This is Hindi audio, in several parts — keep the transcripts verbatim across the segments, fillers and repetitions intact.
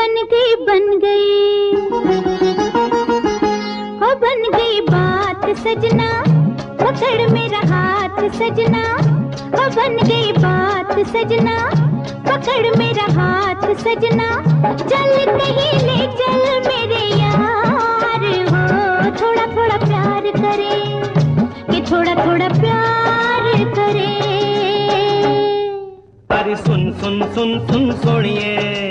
बन गई बन गई हो बन गई बात सजना, पकड़ मेरा हाथ सजना, हो बन गई बात सजना, पकड़ मेरा हाथ सजना, चल कहीं ले चल मेरे यार हो, थोड़ा थोड़ा प्यार करे कि थोड़ा थोड़ा प्यार करे। अरे सुन सुन सुन सुन सोनिए,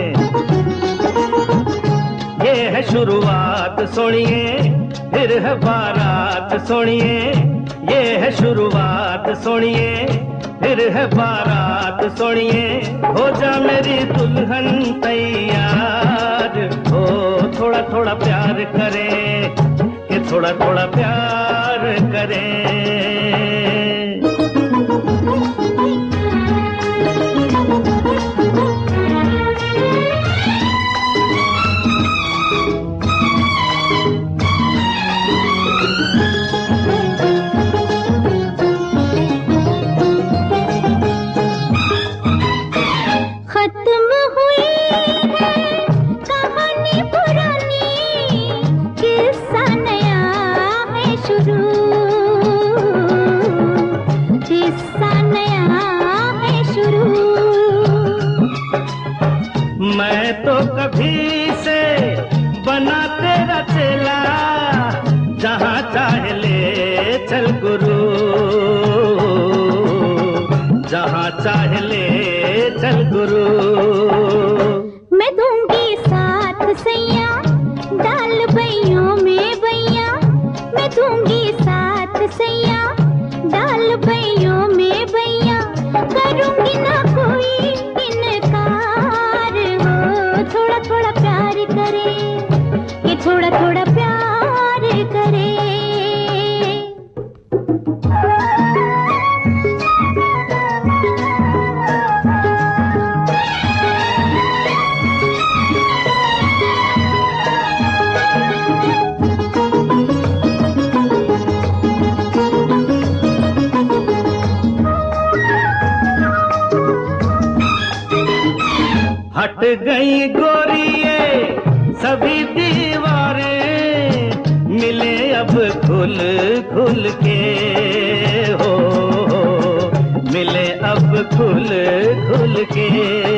ये है शुरुआत सोनिए, फिर है बारात सोनिए, ये है शुरुआत सोनिए, फिर है बारात सोनिए, हो जा मेरी दुल्हन तैयार हो, थोड़ा थोड़ा प्यार करे कि थोड़ा थोड़ा प्यार करे। खत्म हुई है कहानी पुरानी, किस्सा नया है शुरू, किस्सा नया है शुरू। मैं तो कभी से बना तेरा चेला, जहाँ चाहे ले चल गुरु, जहाँ चाहे ले चल गुरु। मैं दूंगी साथ सैया डाल बैयों में बैया, मैं दूंगी साथ सैया डाल बैयों में बैया, करूंगी ना कोई इनकार हो, थोड़ा थोड़ा प्यार करे कि थोड़ा थोड़ा प्यार करे। हट गई गोरिये सभी दीवारें, मिले अब खुल खुल के हो, मिले अब खुल खुल के।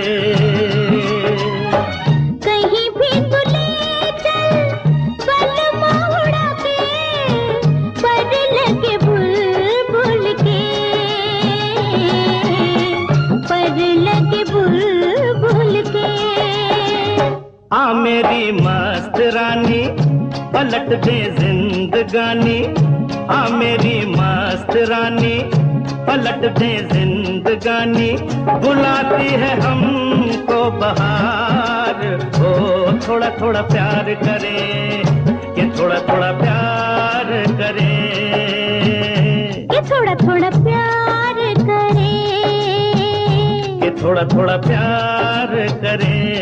कहीं भी तू ले चल बलमा उड़ा के, पर लगे बुलबुल के, पर लगे बुलबुल के। आ मेरी मस्त रानी पलट दे जिंदगानी, आ मेरी मस्त रानी पलट दे जिंदगानी, बुलाती है हमको बहार हो, थोड़ा थोड़ा प्यार करे कि थोड़ा थोड़ा प्यार करे, कि थोड़ा थोड़ा प्यार करे, कि थोड़ा थोड़ा प्यार करे।